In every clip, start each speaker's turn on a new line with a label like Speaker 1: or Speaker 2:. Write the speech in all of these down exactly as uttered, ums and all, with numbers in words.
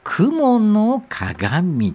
Speaker 1: 雲の鏡。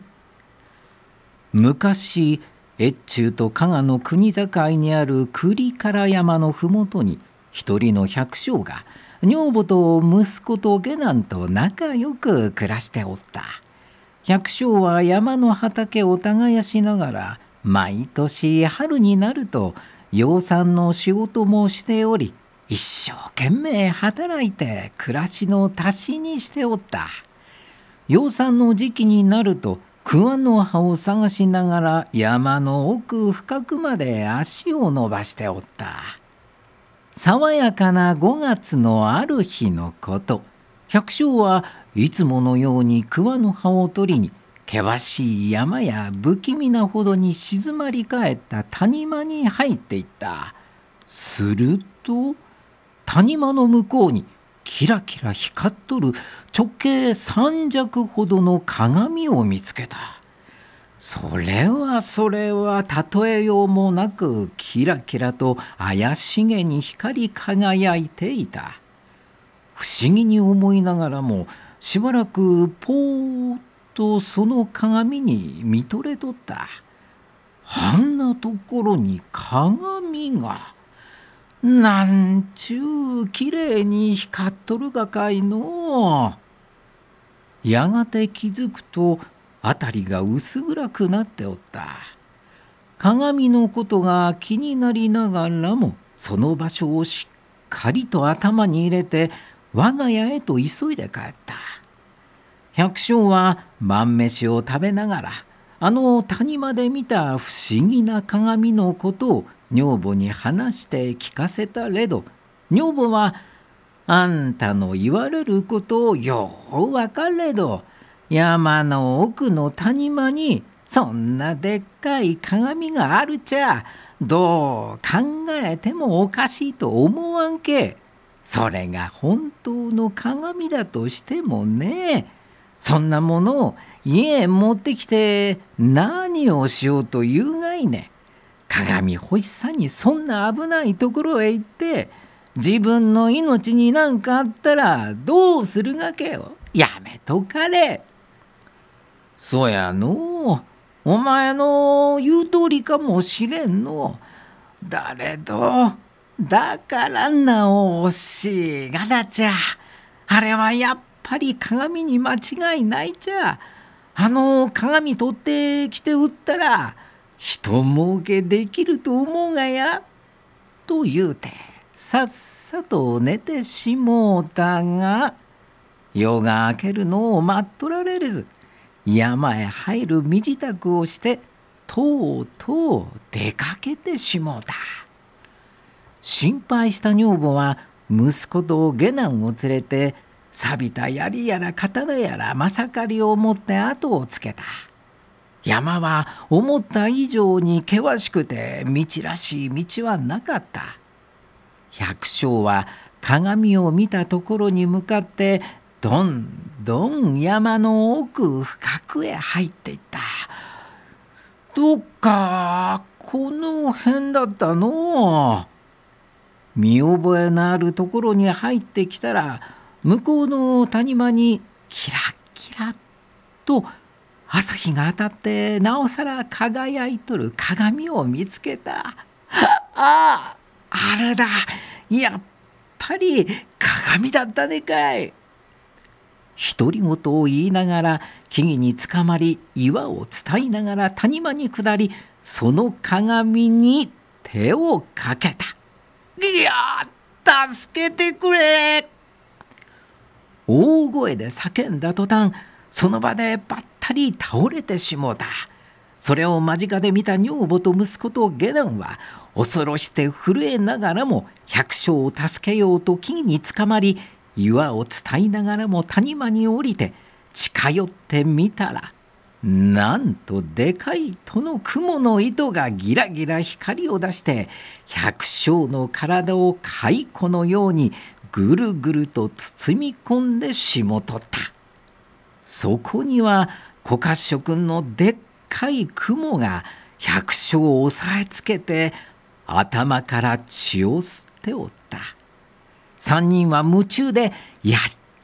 Speaker 1: 昔、越中と加賀の国境にある栗唐山のふもとに一人の百姓が女房と息子と下男と仲良く暮らしておった。百姓は山の畑を耕しながら毎年春になると養蚕の仕事もしており、一生懸命働いて暮らしの足しにしておった。養蚕の時期になると桑の葉を探しながら山の奥深くまで足を伸ばしておった。爽やかなごがつのある日のこと、百姓はいつものように桑の葉を取りに険しい山や不気味なほどに静まり返った谷間に入っていった。すると谷間の向こうにキラキラ光っとる直径三尺ほどの鏡を見つけた。それはそれは例えようもなくキラキラと怪しげに光り輝いていた。不思議に思いながらもしばらくぽーっとその鏡に見とれとった。あんなところに鏡が。なんちゅうきれいに光っとるがかいのう。やがて気づくと辺りが薄暗くなっておった。鏡のことが気になりながらもその場所をしっかりと頭に入れて我が家へと急いで帰った。百姓は晩飯を食べながらあの谷間で見た不思議な鏡のことを女房に話して聞かせたれど、女房はあんたの言われることをようわかれど、山の奥の谷間にそんなでっかい鏡があるちゃどう考えてもおかしいと思わんけ。それが本当の鏡だとしてもね、そんなものを家へ持ってきて何をしようというがいね。鏡欲しさにそんな危ないところへ行って自分の命になんかあったらどうするがけよ。やめとかれ。そやのう、お前の言う通りかもしれんの。だれどだからなおしいがだちゃ。あれはやっぱり鏡に間違いないちゃ。あの鏡取ってきて売ったら人儲けできると思うがや。と言うてさっさと寝てしもうたが、夜が明けるのを待っとられず山へ入る身支度をしてとうとう出かけてしもうた。心配した女房は息子と下男を連れて錆びた槍やら刀やらまさかりを持って後をつけた。山は思った以上に険しくて道らしい道はなかった。百姓は鏡を見たところに向かってどんどん山の奥深くへ入っていった。どっかこの辺だったのう。見覚えのあるところに入ってきたら向こうの谷間にキラキラと朝日が当たってなおさら輝いとる鏡を見つけた。ああ、あれだ。やっぱり鏡だったでかい。独り言を言いながら木々につかまり岩を伝いながら谷間に下りその鏡に手をかけた。いやー、助けてくれ。大声で叫んだ途端その場でばったり倒れてしもうた。それを間近で見た女房と息子と下男は恐ろして震えながらも百姓を助けようと木々につかまり岩を伝いながらも谷間に降りて近寄ってみたら、なんとでかい戸の雲の糸がギラギラ光を出して百姓の体を蚕のようにぐるぐると包み込んでしもとった。そこには小褐色のでっかい雲が百姓を押さえつけて頭から血を吸っておった。三人は夢中でやっ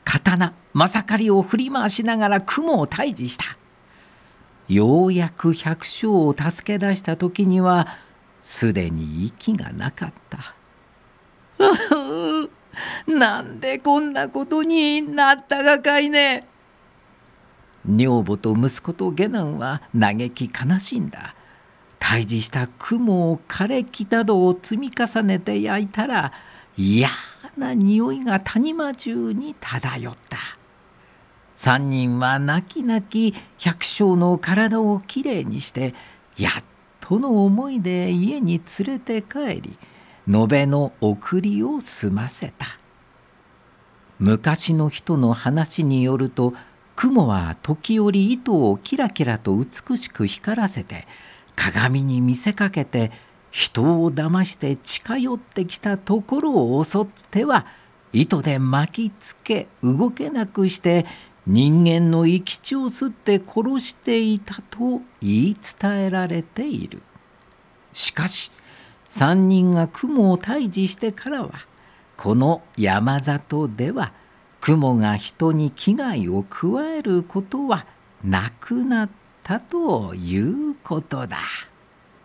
Speaker 1: 刀まさかりを振り回しながら雲を退治した。ようやく百姓を助け出した時にはすでに息がなかった。なんでこんなことになったがかいね。女房と息子と下男は嘆き悲しんだ。退治した雲を枯れ木などを積み重ねて焼いたら嫌な匂いが谷間中に漂った。三人は泣き泣き百姓の体をきれいにしてやっとの思いで家に連れて帰り延べの送りを済ませた。昔の人の話によると雲は時折糸をキラキラと美しく光らせて鏡に見せかけて人を騙して近寄ってきたところを襲っては糸で巻きつけ動けなくして人間の生き血を吸って殺していたと言い伝えられている。しかし三人が雲を退治してからはこの山里では雲が人に危害を加えることはなくなったということだ。